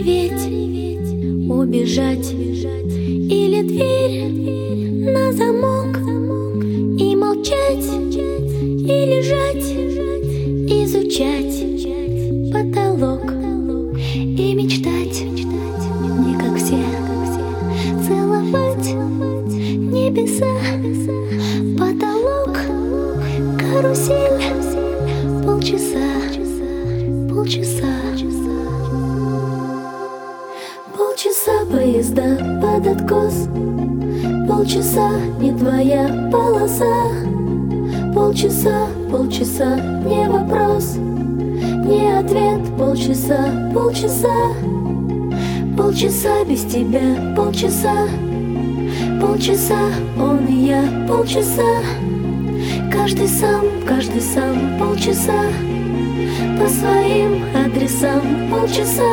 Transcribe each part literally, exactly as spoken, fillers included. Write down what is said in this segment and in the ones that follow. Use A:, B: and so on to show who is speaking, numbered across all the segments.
A: зареветь, убежать, или дверь на замок и молчать, и лежать, изучать потолок и мечтать, не как все, целовать небеса, потолок, карусель, полчаса, полчаса. Полчаса поезда под откос, полчаса не твоя полоса, полчаса, полчаса не вопрос, не ответ, полчаса, полчаса, полчаса без тебя, полчаса, полчаса он и я, полчаса, каждый сам, каждый сам, полчаса, по своим адресам, полчаса.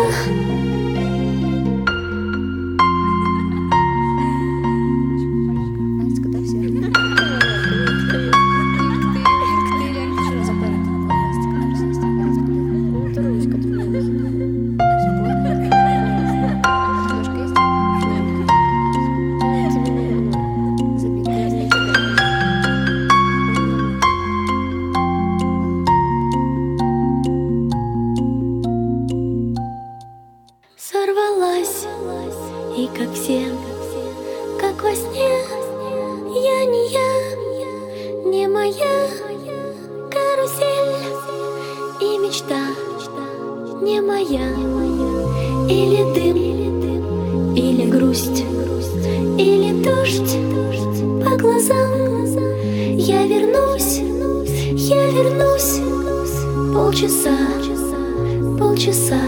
A: Сорвалась, и как все, как во сне, я не я, не моя карусель, и мечта не моя, или дым, или грусть, или дождь по глазам. Я вернусь, я вернусь, полчаса, полчаса.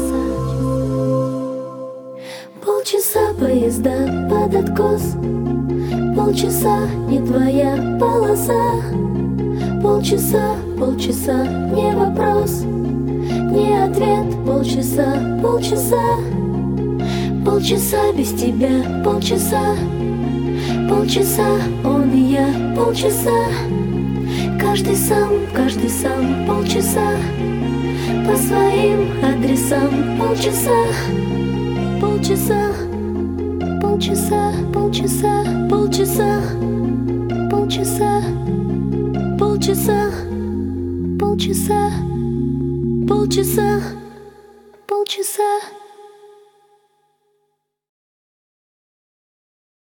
A: Полчаса поезда под откос, полчаса не твоя полоса, полчаса, полчаса не вопрос, не ответ, полчаса, полчаса, полчаса без тебя, полчаса, полчаса он и я, полчаса, каждый сам, каждый сам, полчаса, по своим адресам, полчаса. Полчаса, полчаса, полчаса, полчаса, полчаса, полчаса, полчаса, полчаса, полчаса.